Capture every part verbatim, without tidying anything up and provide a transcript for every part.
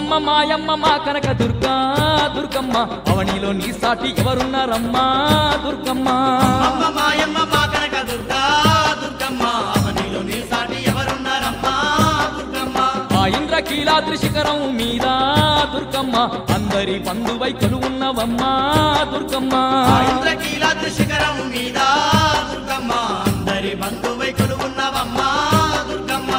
అమ్మమ్మ మాయమ్మ మా కనక దుర్గా దుర్గమ్మ అవనిలో నీ సాటి ఎవరున్నారమ్మా దుర్గమ్మ అమ్మ మాయమ్మ మా కనక దుర్గా దుర్గమ్మ అవనిలో నీ సాటి ఎవరున్నారమ్మా దుర్గమ్మ ఆ ఇంద్రకీలాద్రి శిఖరం మీద దుర్గమ్మ అందరి బంధువై కొలువున్నవమ్మా దుర్గమ్మ ఆ ఇంద్రకీలాద్రి శిఖరం మీద దుర్గమ్మ అందరి బంధువై కొలువున్నవమ్మా దుర్గమ్మ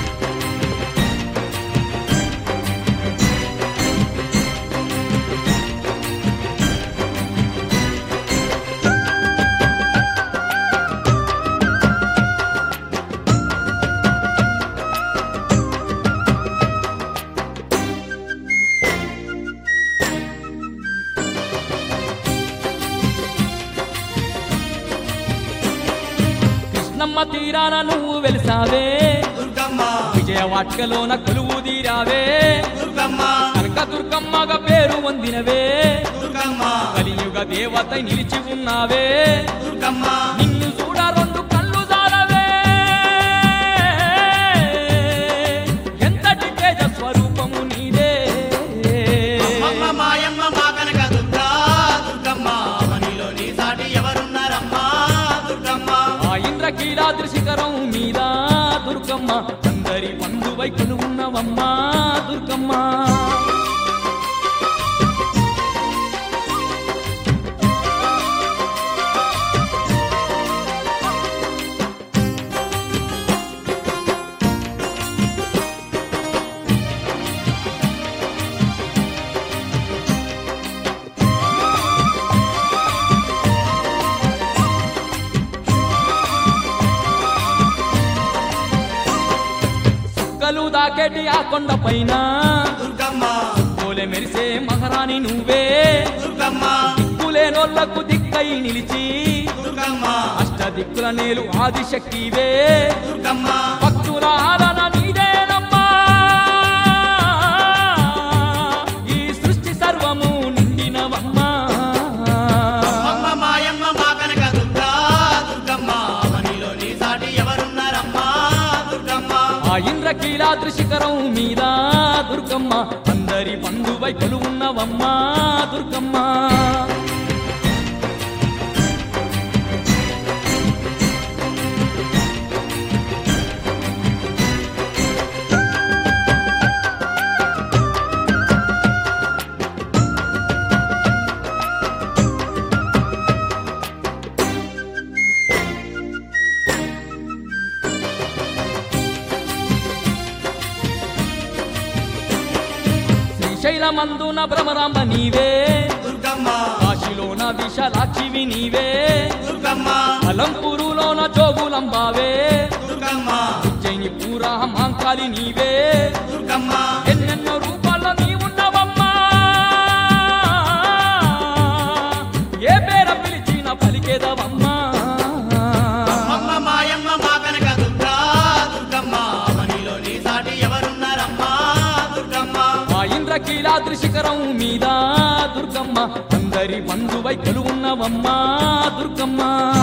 కృష్ణమ్మ తీరాన నువ్వు వెలిసావే దుర్గమ్మ విజయవాటికలోన కొలువు తీరావే దుర్గమ్మ కనక దుర్గమ్మగా పేరు పొందినవే దుర్గమ్మ కలియుగ దేవత నిలిచి ఉన్నావే దుర్గమ్మ నిన్ను చూడ రెండు కళ్ళు జాలవే ఎంతటి తేజ స్వరూపము నీదే అమ్మ మాయమ్మ మా కనక దుర్గా దుర్గమ్మ అవనిలో నీ సాటి ఎవరున్నారమ్మా దుర్గమ్మ ఆ ఇంద్రకీలాద్రి శిఖరం మీద దుర్గమ్మ అందరి బంధువై కొలువున్నవమ్మా దుర్గమ్మ చుక్కలు దాకేటి ఆ కొండ పైన దుర్గమ్మ పోలే మెరిసే మహారాణి నువ్వే దుర్గమ్మ దిక్కులేనోళ్లకు దిక్కై నిలిచి దుర్గమ్మ అష్ట దిక్కుల నేలు ఆదిశక్తివే దుర్గమ్మ భక్తుల ఆలన నీదేనమ్మా ఈ సృష్టి సర్వము నిండినవమ్మా అమ్మ మాయమ్మ మా కనక దుర్గా దుర్గమ్మ అవనిలో నీ సాటి ఎవరున్నారమ్మా దుర్గమ్మ ఆ ఇంద్రకీలాద్రి శిఖరం మీద దుర్గమ్మ అందరి బంధువై కొలువున్నవమ్మా దుర్గమ్మ శ్రీశైలమందున భ్రమరాంబ నీవే దుర్గమ్మ కాశీలోన విశాలాక్షివి నీవే దుర్గమ్మ అలంపూరులోన జోగులంబావే దుర్గమ్మ ఉజ్జయిని పూరా మాంకాలి నీవే దుర్గమ్మ ఎన్నెన్నో రూపాల్లో నీవున్నవమ్మా ఏ పేర పిలిచిన పలికేదవమ్మా అమ్మ మాయమ్మ మా కనక దుర్గా దుర్గమ్మ అవనిలో నీ సాటి ఎవరున్నారమ్మా దుర్గమ్మ ఆ ఇంద్రకీలాద్రి శిఖరం మీద దుర్గమ్మ అందరి బంధువై కొలువున్నవమ్మా దుర్గమ్మ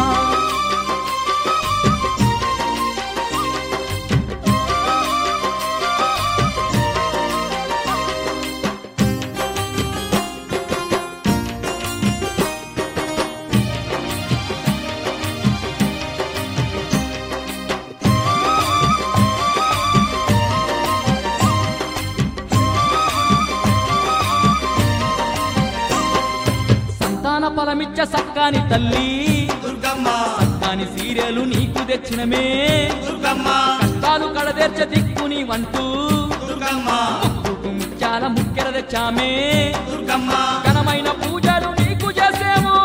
సంతాన ఫలమిచ్చ సక్కాని తల్లి దుర్గమ్మ సక్కాని సీరియలు నీకు తెచ్చినమే దుర్గమ్మ కష్టాలు కడదేర్చ దిక్కుని వంటూ దుర్గమ్మ ముక్కుకు ముత్యాల ముక్కెర తెచ్చామే దుర్గమ్మ ఘనమైన పూజలు నీకు చేసేము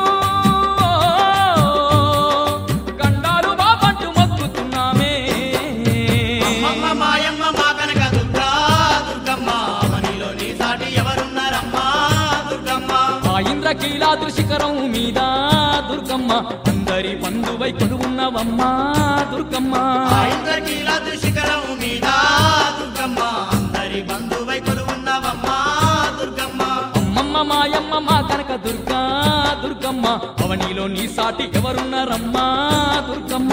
గండాలు బాబంటూ మొక్కుతున్నామే అమ్మ మాయమ్మ మా కనక దుర్గా దుర్గమ్మ అవనిలో నీ సాటి ఎవరున్నారమ్మా దుర్గమ్మ ఆ ఇంద్రకీలాద్రి శిఖరం మీద దుర్గమ్మ అందరి బంధువై కొలువున్నవమ్మా దుర్గమ్మ ఆ ఇంద్రకీలాద్రి శిఖరం మీద దుర్గమ్మ అందరి బంధువై కొలువున్నవమ్మా దుర్గమ్మ అమ్మమ్మ మాయమ్మ మా కనక దుర్గా దుర్గమ్మ అవనిలో నీ సాటి ఎవరున్నారమ్మా దుర్గమ్మ